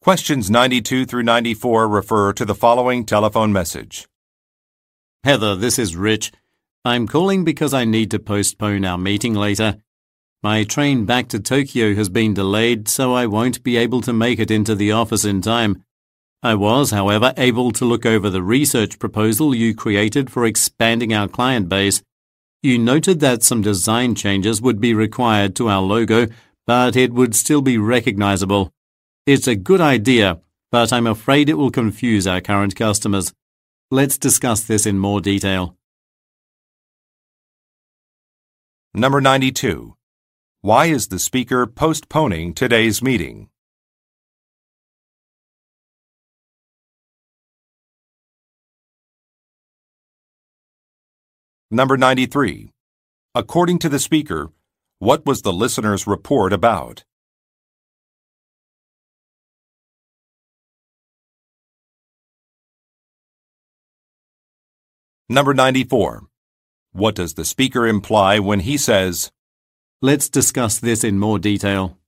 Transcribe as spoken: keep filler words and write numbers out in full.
Questions ninety-two through ninety-four refer to the following telephone message. Heather, this is Rich. I'm calling because I need to postpone our meeting later. My train back to Tokyo has been delayed, so I won't be able to make it into the office in time. I was, however, able to look over the research proposal you created for expanding our client base. You noted that some design changes would be required to our logo, but it would still be recognizable. It's a good idea, but I'm afraid it will confuse our current customers. Let's discuss this in more detail. Number ninety-two. Why is the speaker postponing today's meeting? Number ninety-three. According to the speaker, what was the listener's report about? Number ninety-four. What does the speaker imply when he says, Let's discuss this in more detail.